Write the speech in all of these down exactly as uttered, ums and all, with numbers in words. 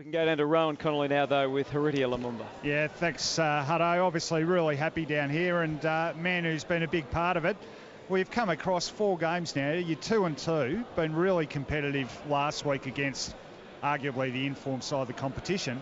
We can go down to Rowan Connolly now, though, with Haridia Lumumba. Yeah, thanks, uh, Hutto. Obviously really happy down here, and uh, man who's been a big part of it. We've come across four games now. You're two and two, been really competitive last week against arguably the informed side of the competition.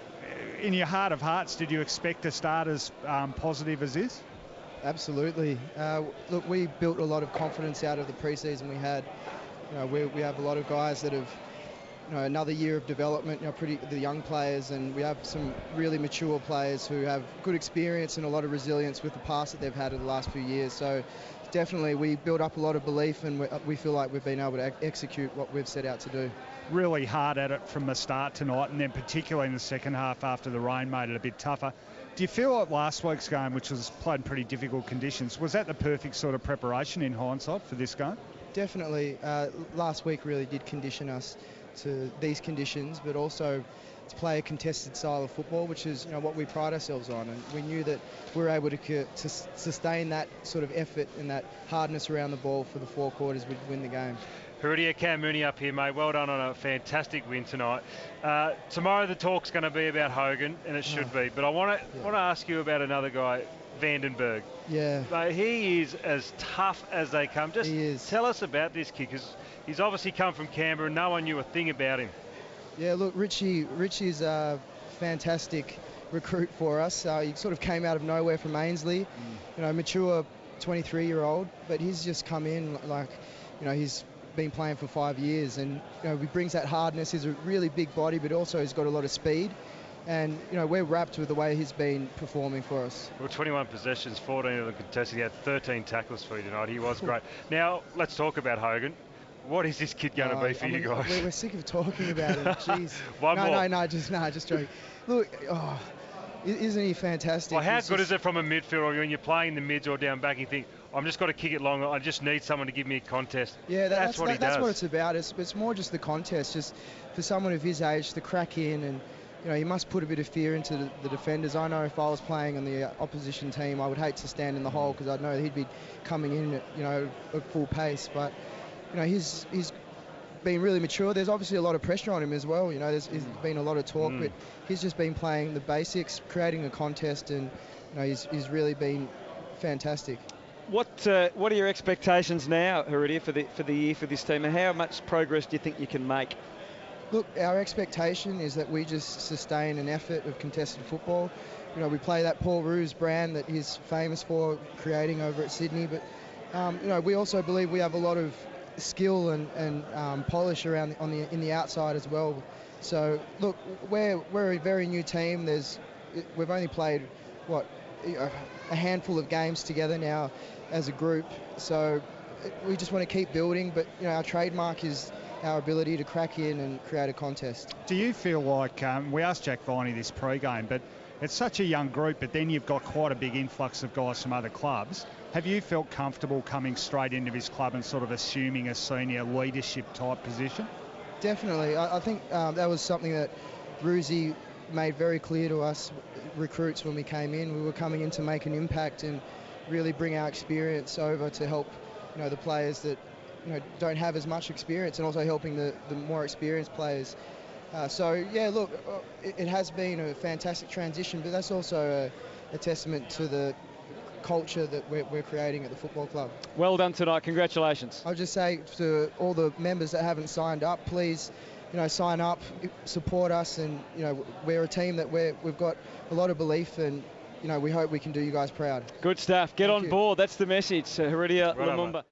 In your heart of hearts, did you expect to start as um, positive as this? Absolutely. Uh, look, we built a lot of confidence out of the pre-season we had. You know, we, we have a lot of guys that have, you know, another year of development, you know, pretty the young players, and we have some really mature players who have good experience and a lot of resilience with the past that they've had in the last few years. So definitely we built up a lot of belief, and we, we feel like we've been able to execute what we've set out to do. Really hard at it from the start tonight, and then particularly in the second half after the rain made it a bit tougher. Do you feel like last week's game, which was played in pretty difficult conditions, was that the perfect sort of preparation in hindsight for this game? Definitely. Uh, last week really did condition us to these conditions, but also to play a contested style of football, which is, you know, what we pride ourselves on. And we knew that we were able to, to sustain that sort of effort and that hardness around the ball for the four quarters would win the game. Haridia, Cam Mooney up here, mate. Well done on a fantastic win tonight. Uh, tomorrow the talk's going to be about Hogan, and it should oh. be. But I want to yeah. want to ask you about another guy, Vandenberg. Yeah. But he is as tough as they come. Just he is. Tell us about this kid, because he's obviously come from Canberra and no one knew a thing about him. Yeah, look, Richie, Richie's a fantastic recruit for us. Uh, he sort of came out of nowhere from Ainsley, mm. you know, mature twenty-three-year-old, but he's just come in like, you know, he's been playing for five years, and you know, he brings that hardness. He's a really big body, but also he's got a lot of speed. And, you know, we're wrapped with the way he's been performing for us. Well, twenty-one possessions, fourteen of them contested. He had thirteen tackles for you tonight. He was great. Now, let's talk about Hogan. What is this kid going to uh, be for I mean, you guys? We're sick of talking about him. Jeez. One no, more. no, no, just no, just joking. Look, oh, isn't he fantastic? Well, how he's good just... is it from a midfielder when you're playing the mids or down back and you think, I'm just got to kick it long, I just need someone to give me a contest. Yeah, that, that's, that's what that, he that's does. what it's about. It's, it's more just the contest, just for someone of his age to crack in, and you know, he must put a bit of fear into the, the defenders. I know if I was playing on the opposition team, I would hate to stand in the hole because I'd know he'd be coming in at, you know, at full pace. But you know, he's he's been really mature. There's obviously a lot of pressure on him as well. You know, there's, there's been a lot of talk, mm. but he's just been playing the basics, creating a contest, and you know, he's he's really been fantastic. What uh, what are your expectations now, Haridia, for the for the year for this team, and how much progress do you think you can make? Look, our expectation is that we just sustain an effort of contested football. You know, we play that Paul Roos brand that he's famous for creating over at Sydney, but um, you know, we also believe we have a lot of skill and, and um, polish around on the in the outside as well. So look, we're we're a very new team. There's we've only played what a handful of games together now as a group. So we just want to keep building. But you know, our trademark is our ability to crack in and create a contest. Do you feel like, um, we asked Jack Viney this pre-game, but it's such a young group, but then you've got quite a big influx of guys from other clubs. Have you felt comfortable coming straight into his club and sort of assuming a senior leadership type position? Definitely. I, I think um, that was something that Roosie made very clear to us recruits when we came in. We were coming in to make an impact and really bring our experience over to help, you know, the players that, you know, don't have as much experience, and also helping the, the more experienced players. Uh, so, yeah, look, it, it has been a fantastic transition, but that's also a, a testament to the culture that we're, we're creating at the football club. Well done tonight. Congratulations. I'll just say to all the members that haven't signed up, please, you know, sign up, support us, and, you know, we're a team that we're, we've got a lot of belief, and, you know, we hope we can do you guys proud. Good stuff. Get Thank on you. board. That's the message. Uh, Haridia Right Lumumba.